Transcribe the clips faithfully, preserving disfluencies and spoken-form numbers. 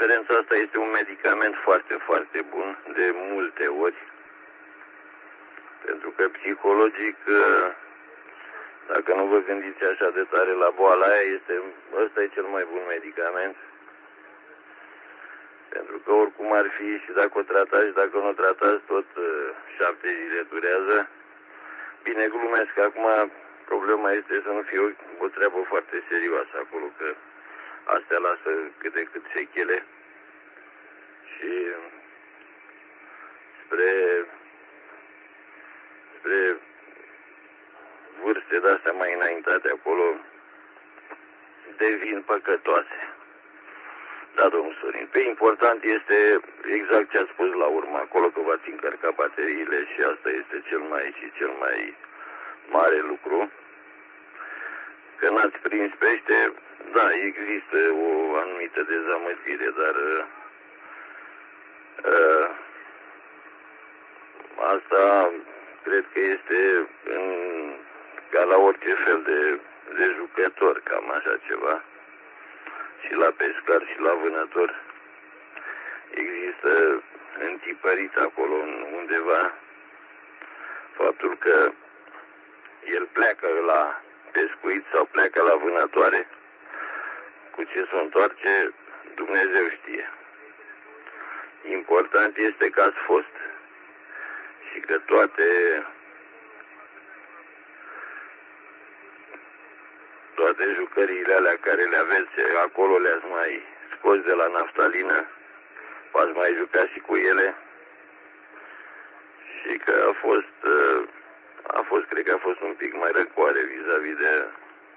referența asta este un medicament foarte, foarte bun, de multe ori. Pentru că psihologic, dacă nu vă gândiți așa de tare la boala aia, este, ăsta e cel mai bun medicament. Pentru că oricum ar fi și dacă o tratați, dacă nu o tratați, tot șapte zile durează. Bine, glumesc, acum problema este să nu fie o, o treabă foarte serioasă acolo, că astea lasă cât de cât sechele. Și spre, spre vârste de-astea mai înaintate acolo devin păcătoase. Da, domnul Sorin. Pe important este exact ce ați spus la urmă acolo, că v-ați încărcat bateriile și asta este cel mai și cel mai mare lucru. Că n-ați prins pește, da, există o anumită dezamăgire, dar uh, asta cred că este în, ca la orice fel de, de jucător, cam așa ceva. Și la pescar și la vânător există întipărit acolo undeva faptul că el pleacă la pescuit sau pleacă la vânătoare, cu ce se întoarce Dumnezeu știe. Important este că ați fost și că toate toate jucăriile alea care le aveți acolo le-ați mai scos de la naftalină, v-ați mai jucat și cu ele și că a fost, a fost, cred că a fost un pic mai răcoare vis-a-vis de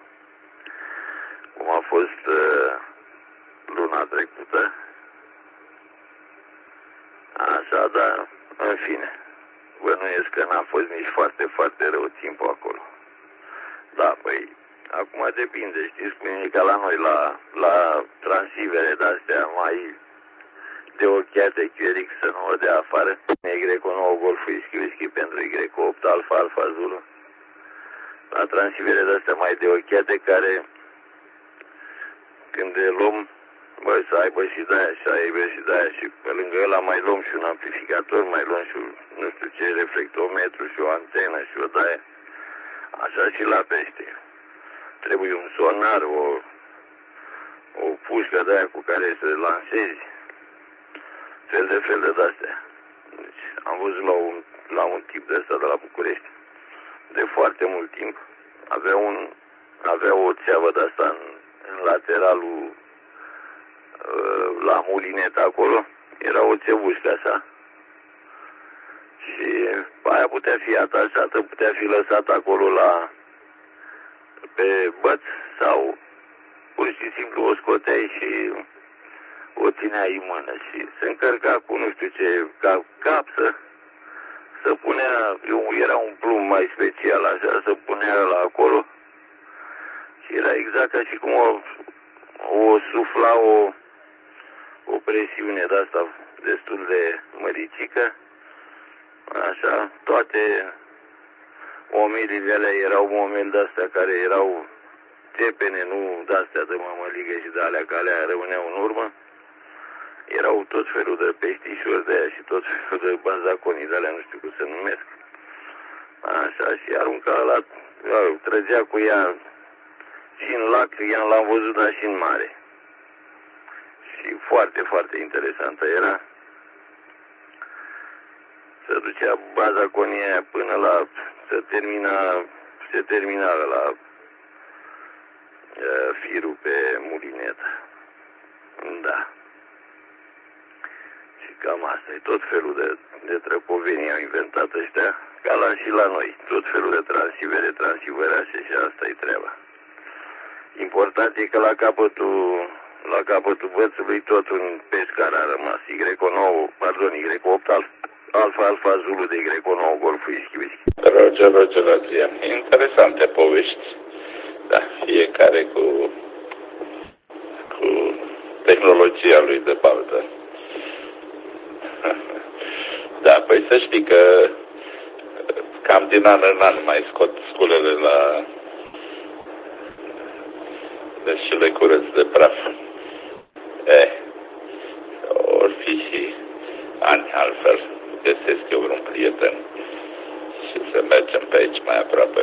cum a fost luna trecută. Așa, dar în fine, bănuiesc că n-a fost nici foarte, foarte rău timpul acolo. Da, păi, acum depinde, știți cum e ca la noi, la, la transivere de-astea mai de ochiate, chieric să nu o dea afară. Y nouă Golf Whisky Whisky pentru Y opt Alfa Alfa Zulu. La transivere de-astea mai de ochiate care când le luăm, băi, să aibă și de-aia, și aibă și de-aia și pe lângă ăla mai luăm și un amplificator, mai luăm și un, nu știu ce, reflectometru și o antenă și o de-aia. Așa și la pește. Trebuie un sonar, o, o pușcă de aia cu care să lansezi. Fel de fel de de-astea. Deci, am văzut la un, la un tip de ăsta de la București. De foarte mult timp. Avea, un, avea o țeavă de asta în, în lateralul uh, la mulinet acolo. Era o țevușcă așa. Și aia putea fi atașată, putea fi lăsată acolo la pe băț sau pur și simplu o scoteai și o țineai în mână și se încărca cu nu știu ce ca capsă, să punea, era un plumb mai special așa, să punea la acolo și era exact ca și cum o, o sufla o, o presiune de asta destul de măricică, așa, toate omilile alea erau omili de-astea care erau țepene, nu de-astea de mămăligă și de alea, că alea rămâneau în urmă. Erau tot felul de peștișori de aia și tot felul de bazaconii de alea, nu știu cum se numesc. Așa, și arunca la, trăgea cu ea și în lac, ea l-am văzut, dar și în mare. Și foarte, foarte interesantă era. Se ducea bazaconia aia până la, se termina, se termina la uh, firul pe mulinet. Da. Și cam asta e, tot felul de, de trăpovenii au inventat ăștia, ca la și la noi. Tot felul de transivere, transiverașe și asta e treaba. Important e că la capătul, la capătul bățului tot un pescar a rămas. Y nouă, pardon, Y opt Alfa. Alfa, Alfa Zulu de Y nouă Golf Whisky Whisky. Roger, Roger, Adrian. Interesante povești. Da, fiecare cu, cu tehnologia lui de baltă. Da, păi să știi că cam din an în an mai scot sculele la deci și le curăț de praf. Eh, prieteni și să mergem pe aici mai aproape.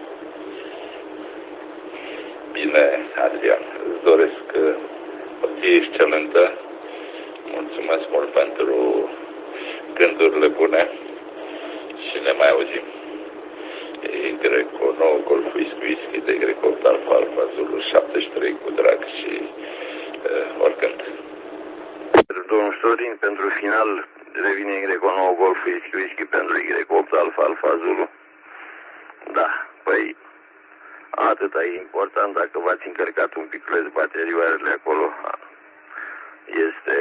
Bine, Adrian, îți doresc o zi excelentă. Mulțumesc mult pentru gândurile bune și ne mai auzim. Greco nouă, Golf Whisky Whisky de Greco Alfa Alfa Zulu șaptezeci și trei cu drag și uh, oricând. Domnul Sorin, pentru final revine Greco nouă, Golf Whisky Whisky pentru Greco opt Alfa Alfa Zulu. Da, păi atâta e important, dacă v-ați încărcat un pic baterioarele acolo, este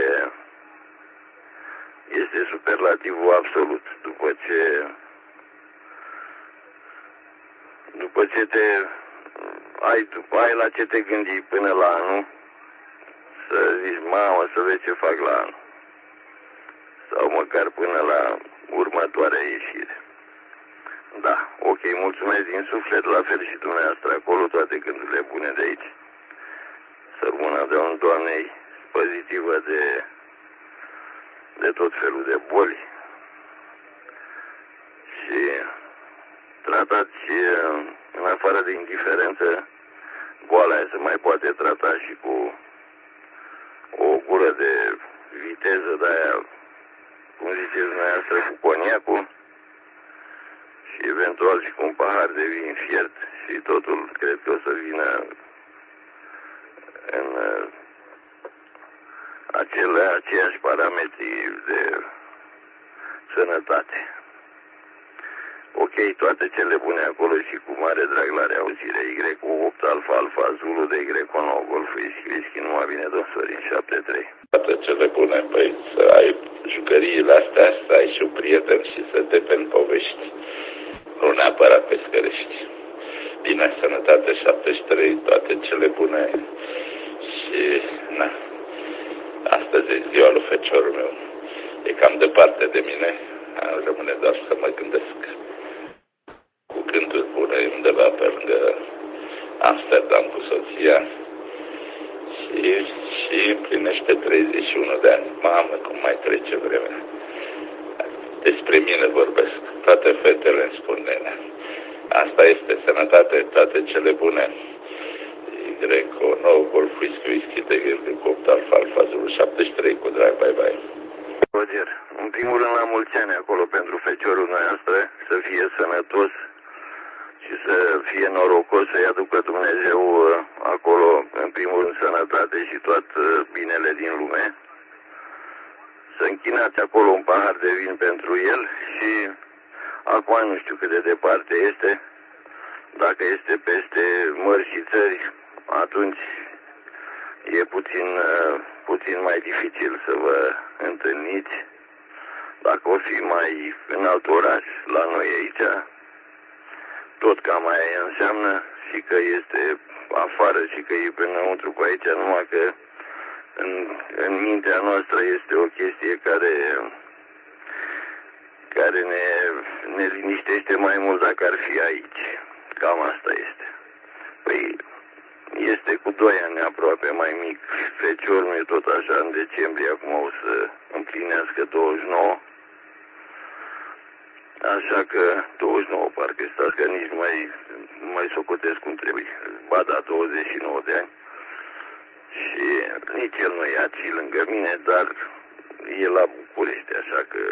este superlativul absolut. După ce după ce te ai, după, ai la ce te gândi până la anul, să zici, mamă, să vezi ce fac la anul, sau măcar până la următoarea ieșire. Da, ok, mulțumesc din suflet, la fel și dumneavoastră acolo, toate gândurile bune de aici. Să rămână de un Doamnei pozitivă de, de tot felul de boli. Și tratați, în afară de indiferență, boala aia se mai poate trata și cu o gură de viteză de aia, cum ziceți dumneavoastră, cu coniacul și eventual și cu un pahar de vin fiert și totul cred că o să vină în acele, aceiași parametri de sănătate. Ok, toate cele bune acolo și cu mare drag la reauzire. Y opt Alfa Alfa Zulu de Y nouă Golf Whisky Whisky, numai bine, domn Sorin, șapte trei. Toate cele bune, păi să ai jucăriile astea, să ai și un prieten și să te pe povești. Nu neapărat pescărești. Bine, sănătate șaptezeci și trei, toate cele bune și, na, astăzi e ziua lui feciorul meu. E cam departe de mine, rămâne doar să mă gândesc cu gânduri bune undeva pe lângă Amsterdam cu soția și, și împlinește treizeci și unu de ani. Mamă, cum mai trece vremea. Despre mine vorbesc. Toate fetele îmi spun, nenea. Asta este sănătate, toate cele bune. Greco nouă, Golf Whisky Whisky de Greco opt Alfa Alfa Zulu șaptezeci și trei cu drag, bye bye. Roger, în primul rând la mulți ani acolo pentru feciorul noastră, să fie sănătos și să fie norocos, să-i aducă Dumnezeu acolo, în primul rând, sănătate și tot binele din lume. Să închinați acolo un pahar de vin pentru el și acum nu știu cât de departe este. Dacă este peste mări și țări, atunci e puțin, puțin mai dificil să vă întâlniți. Dacă o fi mai în alt oraș, la noi aici, tot cam aia înseamnă și că este afară și că e pe înăuntru pe aici, numai că în, în mintea noastră este o chestie care, care ne, ne liniștește mai mult dacă ar fi aici. Cam asta este. Păi, este cu doi ani aproape mai mic. Feciorul meu tot așa, în decembrie, acum o să împlinească douăzeci și nouă. Așa că, douăzeci și nouă parcă stați, că nici mai, mai socotesc cum trebuie. Ba da, douăzeci și nouă de ani. Și nici el nu e aici lângă mine, dar e la București, așa că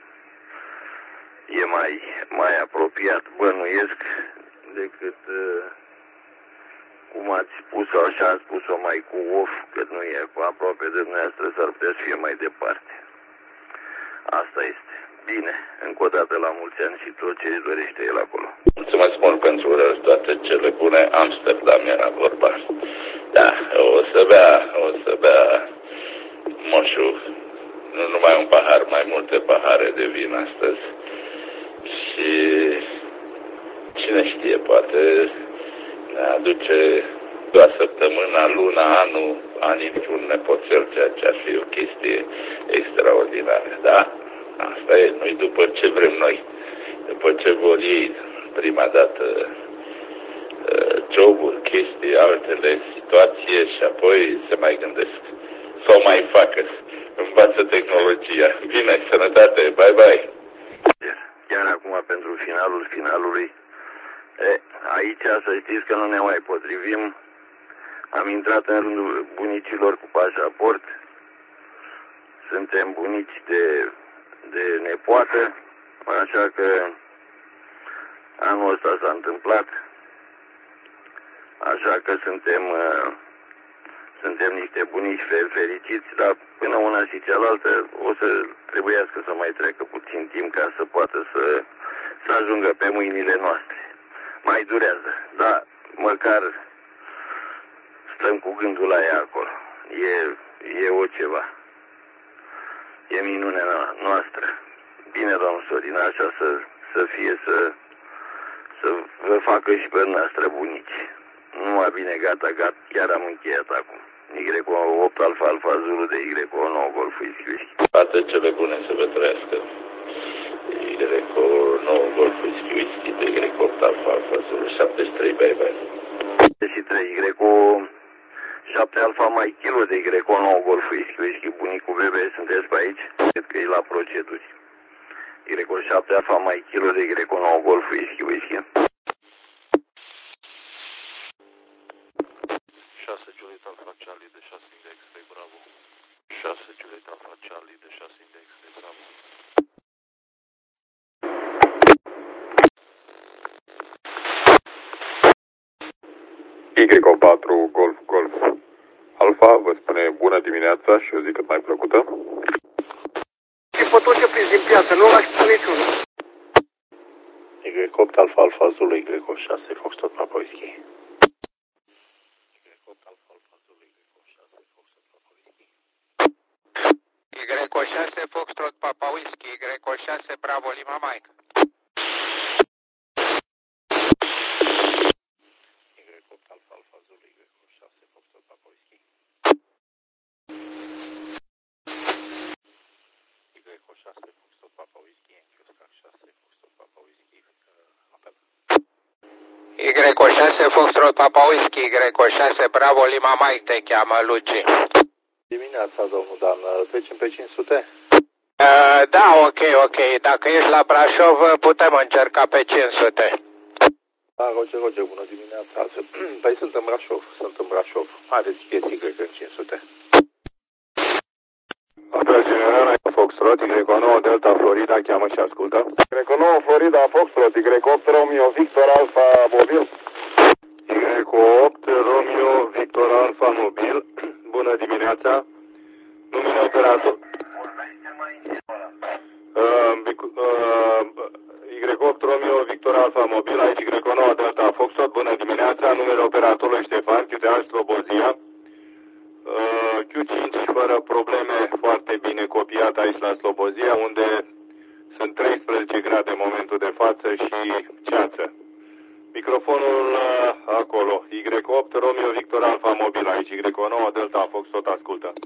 e mai, mai apropiat, bănuiesc, decât uh, cum ați spus-o, așa ați spus-o mai cu of, că nu e aproape de dumneavoastră, s-ar putea să fie mai departe. Asta este. Bine, încă o dată la mulți ani și tot ce își dorește el acolo. Mulțumesc mult pentru toate cele bune. Amsterdam era vorba. Da, o să bea, o să bea moșul, nu numai un pahar, mai multe pahare de vin astăzi. Și cine știe, poate ne aduce doar săptămâna, luna, anul, anii un nepoțel, ceea ce ar fi o chestie extraordinară, da? Asta e, noi după ce vrem noi, după ce vor ei prima dată joburi, chestii, altele, situație și apoi se mai gândesc. Sau mai facă, învață tehnologia. Bine, sănătate, bye bye! chiar acum pentru finalul finalului. E, aici să știți că nu ne mai potrivim. Am intrat în rândul bunicilor cu pașaport. Suntem bunici de, de nepoată, așa că anul ăsta s-a întâmplat. Așa că suntem, uh, suntem niște bunici fericiți, dar până una și cealaltă o să trebuiască să mai treacă puțin timp ca să poată să, să ajungă pe mâinile noastre. Mai durează, dar măcar stăm cu gândul la ea acolo. E, e o ceva. E minunea noastră. Bine, domnul Sorin, așa să, să fie, să, să vă facă și pe noastră bunici. Numai bine, gata, gata, chiar am încheiat acum. Y opt Alfa Alfa Zulu de Y nouă Golf Whisky Whisky. Toate cele bune să vă trăiască. Y nouă Golf Whisky Whisky de Y opt Alfa Alfa Zulu șaptezeci și trei, bye bye. șaptezeci și trei, Y șapte Alfa mai kilo de Y nouă Golf Whisky Whisky. Bunicul bebe, sunteți pe aici? Cred că e la proceduri. Y șapte Alfa mai kilo de Y nouă Golf Whisky Whisky. șase Juliet Alpha Charlie de șase Index trei Bravo. șase Juliet Alpha Charlie de șase Index trei Bravo. Y patru Golf Golf Alpha vă spune bună dimineața și o zi cât mai plăcută. Și pe tot ce prins din piață, nu l-aș spune niciunul. Y opt Alfa Alfa Zulu Y șase Foxtrot Papa Whisky. Y șase Foxtrot Papa Whisky, Y șase Bravo Lima Mike. Y opt Alfa Alfa Zulu Y șase Foxtrot Papa Whisky. Y șase Foxtrot Papa Whisky, șase Foxtrot Papa Whisky. Y șase Foxtrot Papa Whisky, Y șase Bravo Lima Mike te cheamă Luci. Dimineața, domnul Dan, trecem pe cinci sute? Uh, da, ok, ok. Dacă ești la Brașov, putem încerca pe cinci sute. Da, Roger, Roger, bună dimineața. Păi sunt în Brașov, sunt în Brașov. Haideți, chestii Y în cinci sute. Apel general Foxtrot, Y nouă Delta Florida, cheamă și ascultă. Y nouă Florida Foxtrot, Y opt Romeo Victor Alpha Mobil. Y opt Romeo Victor Alpha Mobil, bună dimineața. Numele operator. Uh, uh, Y opt Romeo Victor Alpha Mobil, aici Y nouă Delta Foxtrot, bună dimineața. Numele operatorului Ștefan, Q T H Slobozia. Uh, Q cinci fără probleme, foarte bine copiat aici la Slobozia, unde sunt treisprezece grade în momentul de față și ceață. Microfonul uh, acolo, Y opt Romeo Victor Alpha Mobil, aici Y nouă Delta Foxtrot, ascultă.